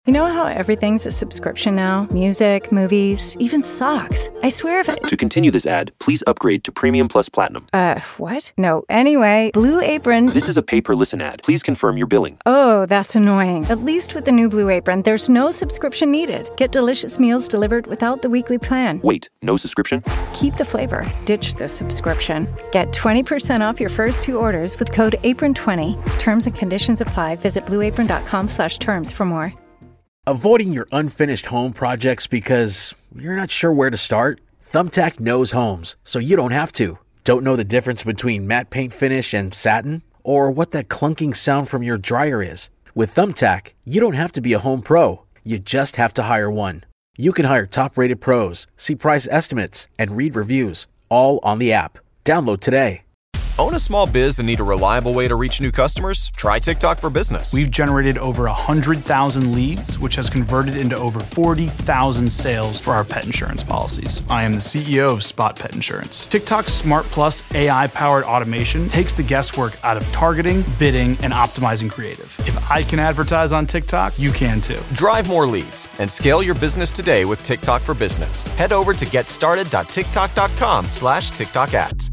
You know how everything's a subscription now? Music, movies, even socks. I swear if To continue this ad, please upgrade to Premium Plus Platinum. What? No, anyway, Blue Apron... This is a pay-per-listen ad. Please confirm your billing. Oh, that's annoying. At least with the new Blue Apron, there's no subscription needed. Get delicious meals delivered without the weekly plan. Wait, no subscription? Keep the flavor. Ditch the subscription. Get 20% off your first 2 orders with code APRON20. Terms and conditions apply. Visit blueapron.com/terms for more. Avoiding your unfinished home projects because you're not sure where to start? Thumbtack knows homes, so you don't have to. Don't know the difference between matte paint finish and satin? Or what that clunking sound from your dryer is? With Thumbtack, you don't have to be a home pro. You just have to hire one. You can hire top-rated pros, see price estimates, and read reviews, all on the app. Download today. Own a small biz and need a reliable way to reach new customers? Try TikTok for Business. We've generated over 100,000 leads, which has converted into over 40,000 sales for our pet insurance policies. I am the CEO of Spot Pet Insurance. TikTok's Smart Plus AI-powered automation takes the guesswork out of targeting, bidding, and optimizing creative. If I can advertise on TikTok, you can too. Drive more leads and scale your business today with TikTok for Business. Head over to getstarted.tiktok.com/TikTok ads.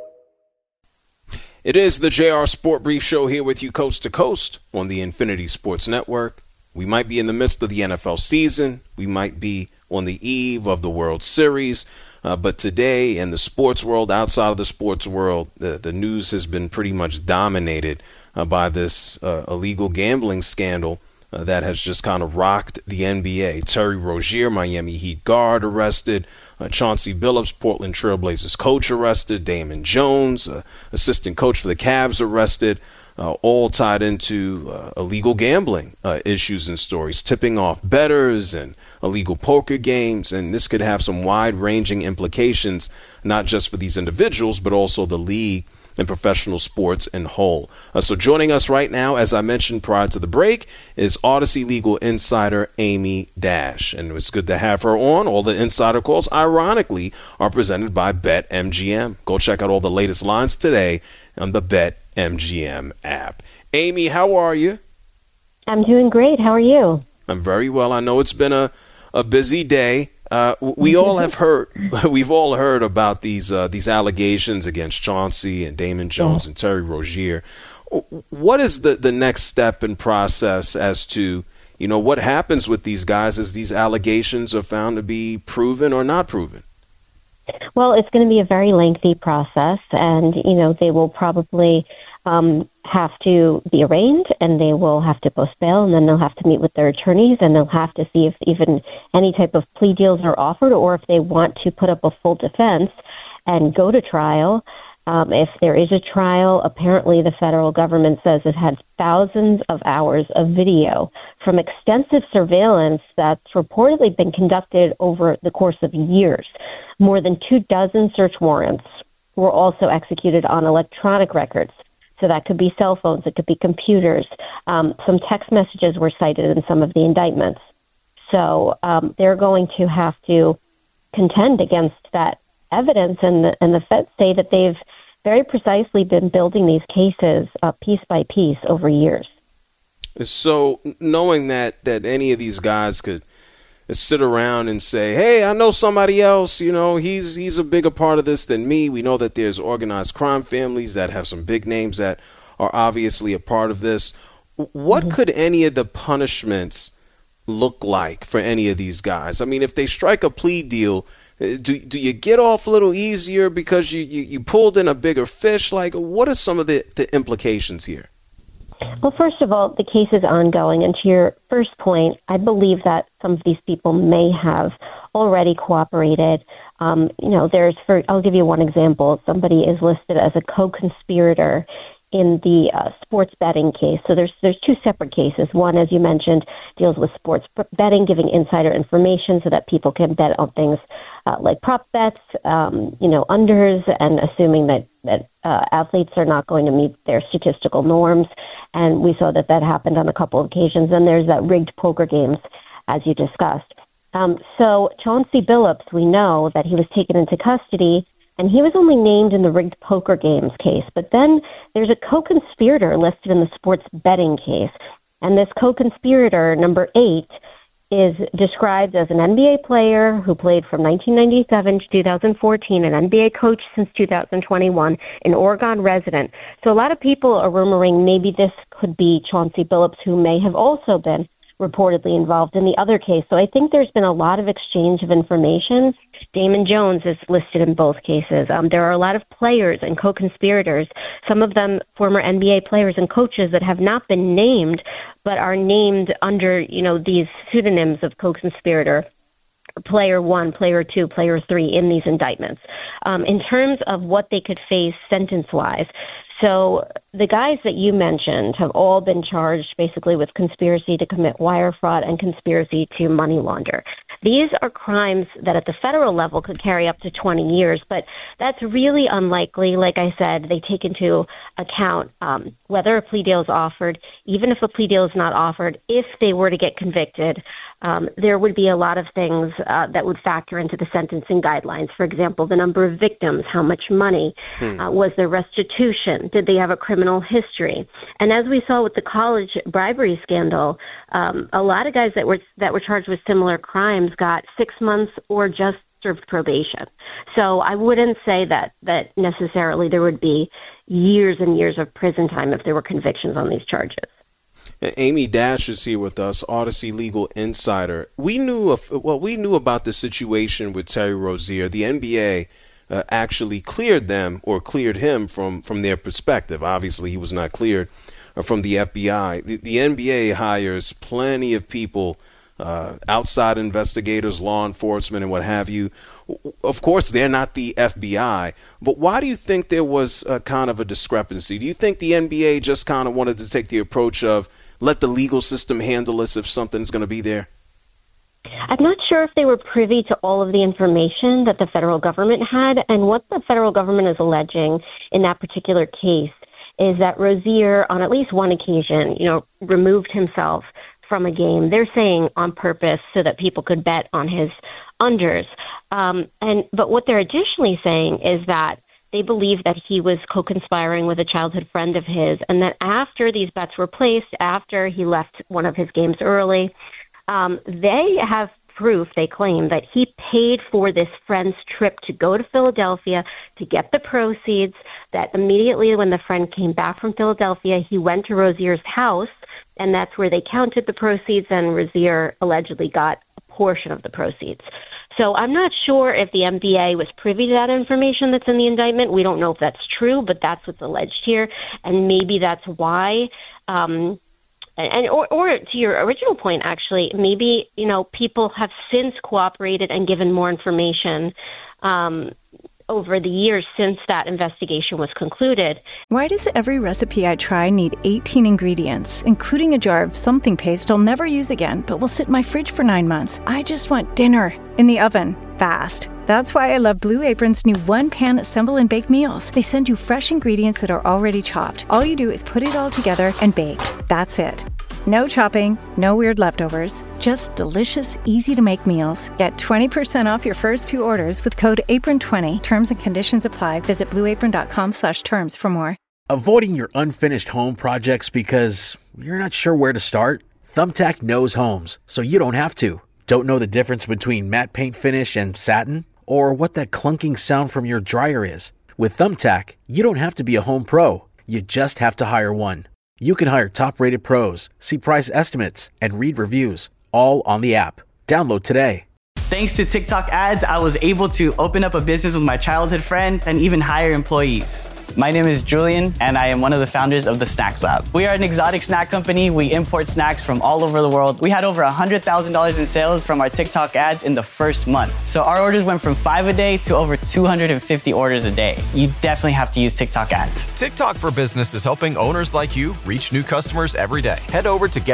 It is the JR Sport Brief Show here with you coast to coast on the Infinity Sports Network. We might be in the midst of the NFL season. We might be on the eve of the World Series. But today in the sports world, outside of the sports world, the news has been pretty much dominated by this illegal gambling scandal that has just kind of rocked the NBA. Terry Rozier, Miami Heat guard, arrested. Chauncey Billups, Portland Trailblazers coach, arrested. Damon Jones, assistant coach for the Cavs, arrested. All tied into illegal gambling issues and stories, tipping off bettors and illegal poker games. And this could have some wide-ranging implications, not just for these individuals, but also the league and professional sports in whole. So joining us right now, as I mentioned prior to the break, is Odyssey legal insider Amy Dash. And it's good to have her on. All the insider calls, ironically, are presented by BetMGM. Go check out all the latest lines today on the BetMGM app. Amy, how are you? I'm doing great. How are you? I'm very well. I know it's been a busy day. We've all heard about these allegations against Chauncey and Damon Jones and Terry Rozier. What is the next step and process as to, what happens with these guys as these allegations are found to be proven or not proven? Well, it's going to be a very lengthy process, and, they will probably have to be arraigned, and they will have to post bail, and then they'll have to meet with their attorneys, and they'll have to see if even any type of plea deals are offered, or if they want to put up a full defense and go to trial. If there is a trial, apparently the federal government says it had thousands of hours of video from extensive surveillance that's reportedly been conducted over the course of years. More than 24 search warrants were also executed on electronic records. So that could be cell phones, it could be computers. Some text messages were cited in some of the indictments. So they're going to have to contend against that evidence, and the feds say that they've very precisely been building these cases piece by piece over years. So knowing that any of these guys could sit around and say, hey, I know somebody else, he's a bigger part of this than me. We know that there's organized crime families that have some big names that are obviously a part of this. What could any of the punishments look like for any of these guys? I mean, if they strike a plea deal, do you get off a little easier because you pulled in a bigger fish? Like, what are some of the implications here? Well, first of all, the case is ongoing. And to your first point, I believe that some of these people may have already cooperated. I'll give you one example. Somebody is listed as a co-conspirator in the sports betting case. So there's 2 separate cases. One, as you mentioned, deals with sports betting, giving insider information so that people can bet on things like prop bets, unders, and assuming that athletes are not going to meet their statistical norms. And we saw that happened on a couple of occasions. And there's that rigged poker games, as you discussed. So Chauncey Billups, we know that he was taken into custody, and he was only named in the rigged poker games case. But then there's a co-conspirator listed in the sports betting case. And this co-conspirator, number 8, is described as an NBA player who played from 1997 to 2014, an NBA coach since 2021, an Oregon resident. So a lot of people are rumoring maybe this could be Chauncey Billups, who may have also been reportedly involved in the other case. So I think there's been a lot of exchange of information. Damon Jones is listed in both cases. There are a lot of players and co-conspirators, some of them former NBA players and coaches that have not been named, but are named under, these pseudonyms of co-conspirator, player 1, player 2, player 3 in these indictments. In terms of what they could face sentence-wise, so the guys that you mentioned have all been charged basically with conspiracy to commit wire fraud and conspiracy to money launder. These are crimes that at the federal level could carry up to 20 years, but that's really unlikely. Like I said, they take into account whether a plea deal is offered. Even if a plea deal is not offered, if they were to get convicted, there would be a lot of things that would factor into the sentencing guidelines. For example, the number of victims, how much money, was there restitution, did they have a criminal history? And as we saw with the college bribery scandal, a lot of guys that were charged with similar crimes got 6 months or just served probation. So I wouldn't say that necessarily there would be years and years of prison time if there were convictions on these charges. Amy Dash is here with us, Odyssey Legal Insider. We knew about the situation with Terry Rozier. The NBA actually cleared him from their perspective. Obviously, he was not cleared from the FBI. The NBA hires plenty of people, outside investigators, law enforcement, and what have you. Of course, they're not the FBI, but why do you think there was kind of a discrepancy? Do you think the NBA just kind of wanted to take the approach of let the legal system handle this if something's going to be there? I'm not sure if they were privy to all of the information that the federal government had, and what the federal government is alleging in that particular case is that Rozier, on at least one occasion, removed himself from a game. They're saying on purpose so that people could bet on his unders. But what they're additionally saying is that they believe that he was co-conspiring with a childhood friend of his, and that after these bets were placed, after he left one of his games early, they have proof, they claim, that he paid for this friend's trip to go to Philadelphia to get the proceeds, that immediately when the friend came back from Philadelphia, he went to Rozier's house, and that's where they counted the proceeds, and Rozier allegedly got a portion of the proceeds. So I'm not sure if the NBA was privy to that information that's in the indictment. We don't know if that's true, but that's what's alleged here, and maybe that's why or to your original point, actually, maybe, people have since cooperated and given more information over the years since that investigation was concluded. Why does every recipe I try need 18 ingredients, including a jar of something paste I'll never use again, but will sit in my fridge for 9 months? I just want dinner in the oven, fast. That's why I love Blue Apron's new one-pan assemble and bake meals. They send you fresh ingredients that are already chopped. All you do is put it all together and bake. That's it. No chopping, no weird leftovers, just delicious, easy-to-make meals. Get 20% off your first 2 orders with code APRON20. Terms and conditions apply. Visit blueapron.com/terms for more. Avoiding your unfinished home projects because you're not sure where to start? Thumbtack knows homes, so you don't have to. Don't know the difference between matte paint finish and satin? Or what that clunking sound from your dryer is? With Thumbtack, you don't have to be a home pro. You just have to hire one. You can hire top-rated pros, see price estimates, and read reviews, all on the app. Download today. Thanks to TikTok ads, I was able to open up a business with my childhood friend and even hire employees. My name is Julian, and I am one of the founders of the Snacks Lab. We are an exotic snack company. We import snacks from all over the world. We had over $100,000 in sales from our TikTok ads in the first month. So our orders went from 5 a day to over 250 orders a day. You definitely have to use TikTok ads. TikTok for Business is helping owners like you reach new customers every day. Head over to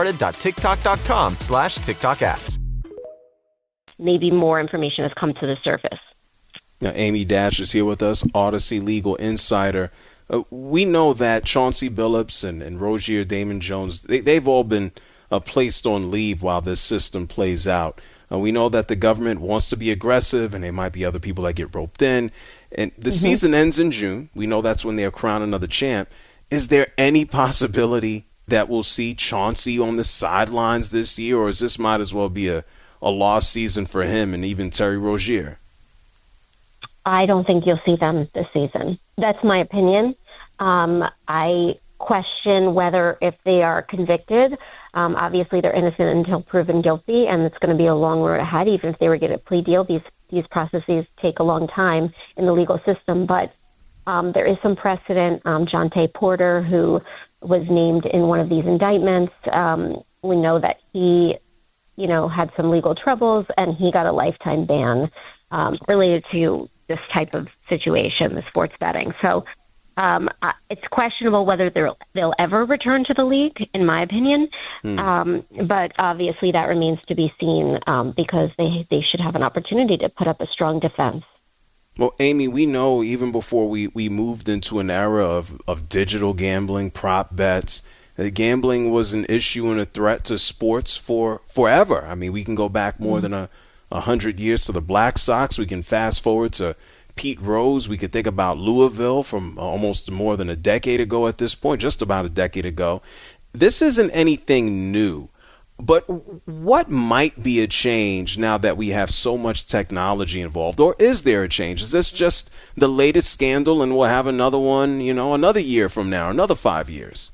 getstarted.tiktok.com/TikTok ads. Maybe more information has come to the surface. Now, Amy Dash is here with us, Odyssey Legal Insider. We know that Chauncey Billups and Rozier Damon Jones, they've all been placed on leave while this system plays out. We know that the government wants to be aggressive, and there might be other people that get roped in. And the season ends in June. We know that's when they'll crown another champ. Is there any possibility that we'll see Chauncey on the sidelines this year, or is this might as well be a lost season for him and even Terry Rozier? I don't think you'll see them this season. That's my opinion. I question whether if they are convicted, obviously they're innocent until proven guilty, and it's going to be a long road ahead. Even if they were to get a plea deal, these processes take a long time in the legal system. But there is some precedent. Jontay Porter, who was named in one of these indictments, we know that he, had some legal troubles, and he got a lifetime ban related to this type of situation, the sports betting. So it's questionable whether they'll ever return to the league, in my opinion. But obviously that remains to be seen because they should have an opportunity to put up a strong defense. Well, Amy, we know even before we moved into an era of digital gambling, prop bets, gambling was an issue and a threat to sports for forever. I mean, we can go back more than 100 years to the Black Sox. We can fast forward to Pete Rose. We could think about Louisville from almost more than a decade ago at this point, just about a decade ago. This isn't anything new. But what might be a change now that we have so much technology involved? Or is there a change? Is this just the latest scandal and we'll have another one, another year from now, another 5 years?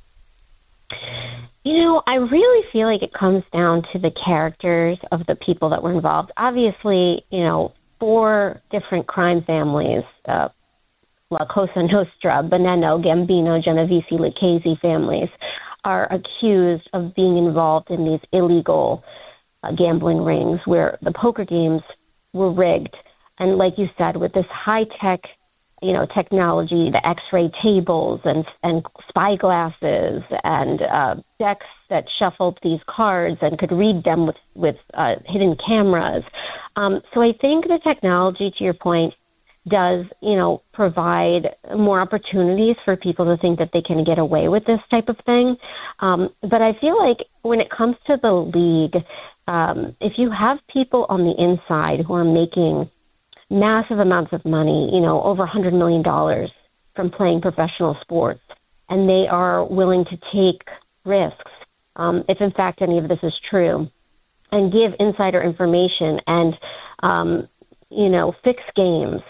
I really feel like it comes down to the characters of the people that were involved. Obviously, 4 different crime families, La Cosa Nostra, Bonanno, Gambino, Genovese, Lucchese families, are accused of being involved in these illegal gambling rings where the poker games were rigged. And like you said, with this high-tech, technology, the X-ray tables and spy glasses and decks that shuffled these cards and could read them with hidden cameras. So I think the technology, to your point, does, provide more opportunities for people to think that they can get away with this type of thing. But I feel like when it comes to the league, if you have people on the inside who are making massive amounts of money, over $100 million from playing professional sports, and they are willing to take risks, if in fact any of this is true, and give insider information and, fix games,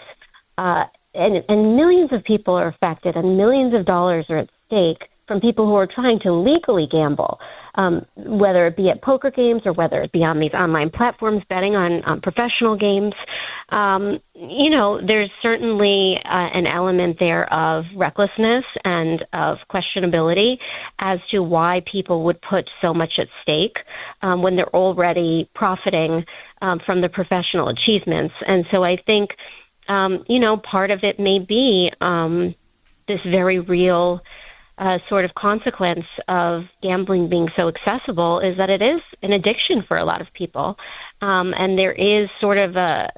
and millions of people are affected and millions of dollars are at stake from people who are trying to legally gamble, whether it be at poker games or whether it be on these online platforms betting on professional games. There's certainly an element there of recklessness and of questionability as to why people would put so much at stake when they're already profiting from the professional achievements. And so I think part of it may be this very real sort of consequence of gambling being so accessible is that it is an addiction for a lot of people. And there is sort of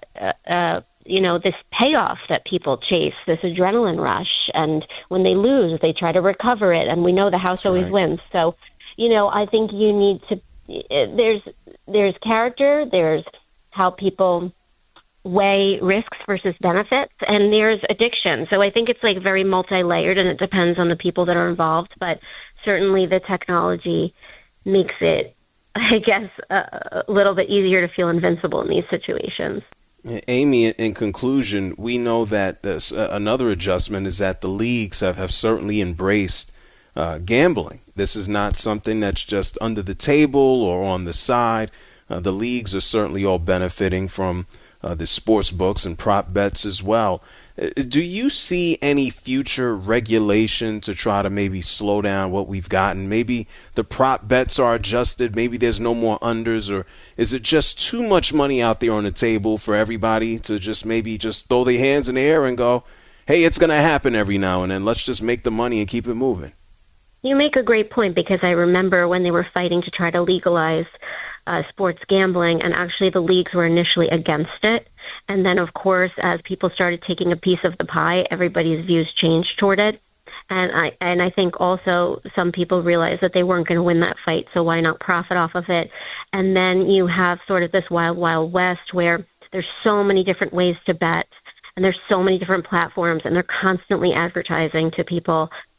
this payoff that people chase, this adrenaline rush. And when they lose, they try to recover it. And we know the house always wins. So, I think you need to, there's character, there's how people weigh risks versus benefits, and there's addiction. So I think it's like very multi-layered, and it depends on the people that are involved, but certainly the technology makes it, I guess, a little bit easier to feel invincible in these situations. Amy, in conclusion, we know that this, another adjustment is that the leagues have certainly embraced gambling. This is not something that's just under the table or on the side. The leagues are certainly all benefiting from the sports books and prop bets as well. Do you see any future regulation to try to maybe slow down what we've gotten? Maybe the prop bets are adjusted. Maybe there's no more unders, or is it just too much money out there on the table for everybody to just throw their hands in the air and go, hey, it's going to happen every now and then. Let's just make the money and keep it moving. You make a great point, because I remember when they were fighting to try to legalize sports gambling, and actually the leagues were initially against it. And then, of course, as people started taking a piece of the pie, everybody's views changed toward it. And I think also some people realized that they weren't going to win that fight, so why not profit off of it? And then you have sort of this wild, wild west where there's so many different ways to bet, and there's so many different platforms, and they're constantly advertising to people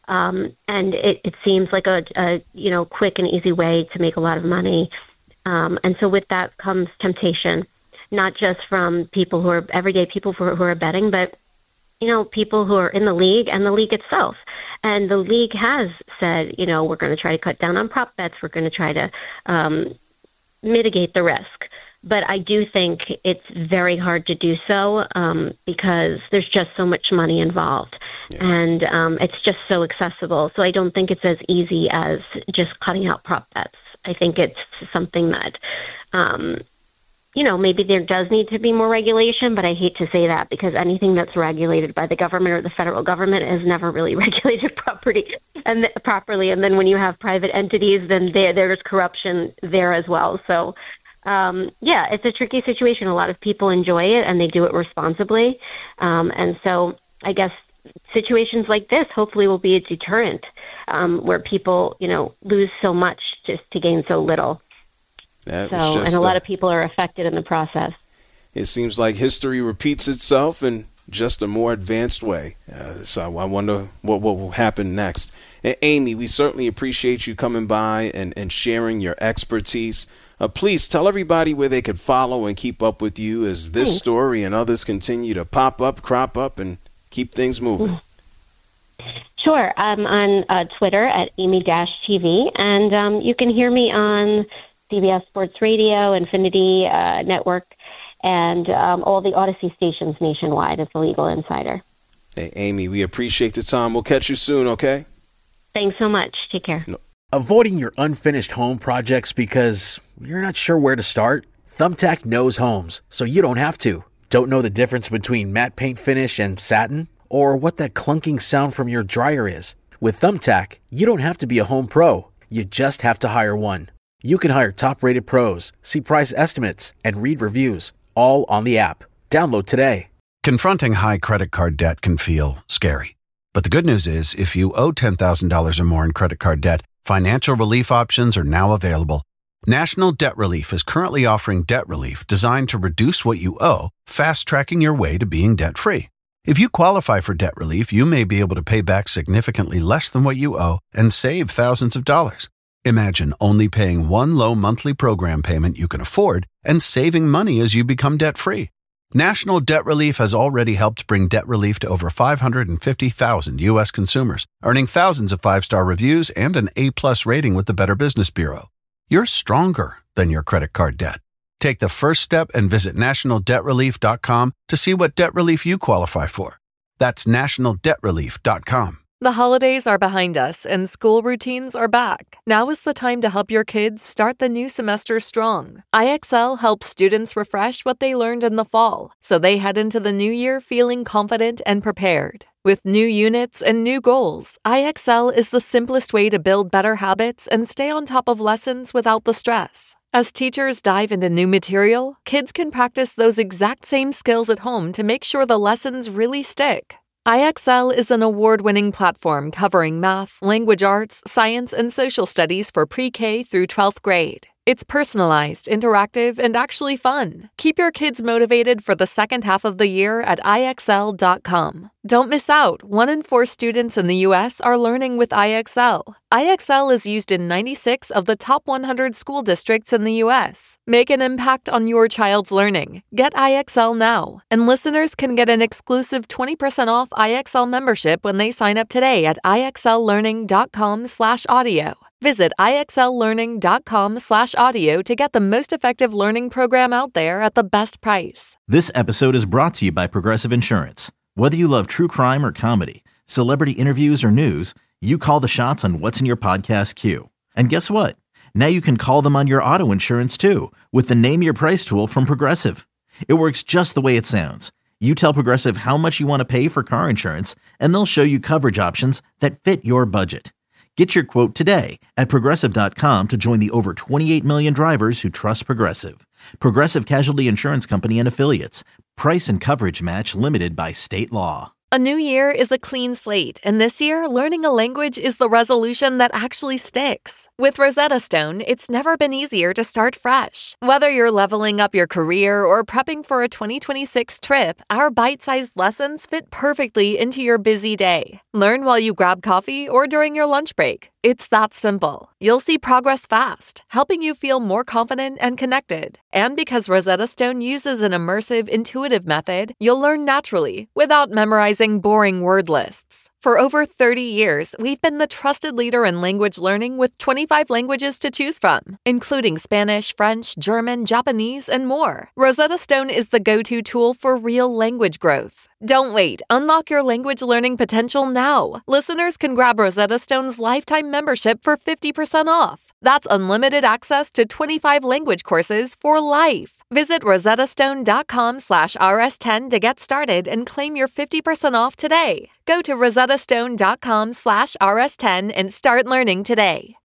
And it seems like a quick and easy way to make a lot of money. And so with that comes temptation, not just from people who are everyday people who are betting, but people who are in the league and the league itself. And the league has said, we're going to try to cut down on prop bets. We're going to try to mitigate the risk. But I do think it's very hard to do so because there's just so much money involved. Yeah. And it's just so accessible. So I don't think it's as easy as just cutting out prop bets. I think it's something that maybe there does need to be more regulation, but I hate to say that because anything that's regulated by the government or the federal government is never really regulated properly. And then when you have private entities, then there's corruption there as well. So, it's a tricky situation. A lot of people enjoy it and they do it responsibly. And so I guess situations like this hopefully will be a deterrent where people, lose so much just to gain so little. And a lot of people are affected in the process. It seems like history repeats itself in just a more advanced way. So I wonder what will happen next. And Amy, we certainly appreciate you coming by and sharing your expertise. Please tell everybody where they could follow and keep up with you as this story and others continue to pop up, crop up, and keep things moving. Sure. I'm on Twitter at Amy-TV, and you can hear me on CBS Sports Radio, Infinity Network, and all the Odyssey stations nationwide as the Legal Insider. Hey, Amy, we appreciate the time. We'll catch you soon, okay? Thanks so much. Take care. Avoiding your unfinished home projects because you're not sure where to start? Thumbtack knows homes, so you don't have to. Don't know the difference between matte paint finish and satin? Or what that clunking sound from your dryer is? With Thumbtack, you don't have to be a home pro. You just have to hire one. You can hire top-rated pros, see price estimates, and read reviews, all on the app. Download today. Confronting high credit card debt can feel scary. But the good news is, if you owe $10,000 or more in credit card debt, financial relief options are now available. National Debt Relief is currently offering debt relief designed to reduce what you owe, fast-tracking your way to being debt-free. If you qualify for debt relief, you may be able to pay back significantly less than what you owe and save thousands of dollars. Imagine only paying one low monthly program payment you can afford and saving money as you become debt-free. National Debt Relief has already helped bring debt relief to over 550,000 U.S. consumers, earning thousands of 5-star reviews and an A+ rating with the Better Business Bureau. You're stronger than your credit card debt. Take the first step and visit nationaldebtrelief.com to see what debt relief you qualify for. That's nationaldebtrelief.com. The holidays are behind us and school routines are back. Now is the time to help your kids start the new semester strong. IXL helps students refresh what they learned in the fall, so they head into the new year feeling confident and prepared. With new units and new goals, IXL is the simplest way to build better habits and stay on top of lessons without the stress. As teachers dive into new material, kids can practice those exact same skills at home to make sure the lessons really stick. IXL is an award-winning platform covering math, language arts, science, and social studies for pre-K through 12th grade. It's personalized, interactive, and actually fun. Keep your kids motivated for the second half of the year at IXL.com. Don't miss out. 1 in 4 students in the U.S. are learning with IXL. IXL is used in 96 of the top 100 school districts in the U.S. Make an impact on your child's learning. Get IXL now. And listeners can get an exclusive 20% off IXL membership when they sign up today at IXLlearning.com/audio. Visit IXLlearning.com/audio to get the most effective learning program out there at the best price. This episode is brought to you by Progressive Insurance. Whether you love true crime or comedy, celebrity interviews or news, you call the shots on what's in your podcast queue. And guess what? Now you can call them on your auto insurance too with the Name Your Price tool from Progressive. It works just the way it sounds. You tell Progressive how much you want to pay for car insurance, and they'll show you coverage options that fit your budget. Get your quote today at Progressive.com to join the over 28 million drivers who trust Progressive. Progressive Casualty Insurance Company and Affiliates. Price and coverage match limited by state law. A new year is a clean slate, and this year, learning a language is the resolution that actually sticks. With Rosetta Stone, it's never been easier to start fresh. Whether you're leveling up your career or prepping for a 2026 trip, our bite-sized lessons fit perfectly into your busy day. Learn while you grab coffee or during your lunch break. It's that simple. You'll see progress fast, helping you feel more confident and connected. And because Rosetta Stone uses an immersive, intuitive method, you'll learn naturally without memorizing boring word lists. For over 30 years, we've been the trusted leader in language learning with 25 languages to choose from, including Spanish, French, German, Japanese, and more. Rosetta Stone is the go-to tool for real language growth. Don't wait. Unlock your language learning potential now. Listeners can grab Rosetta Stone's lifetime membership for 50% off. That's unlimited access to 25 language courses for life. Visit rosettastone.com/rs10 to get started and claim your 50% off today. Go to rosettastone.com/rs10 and start learning today.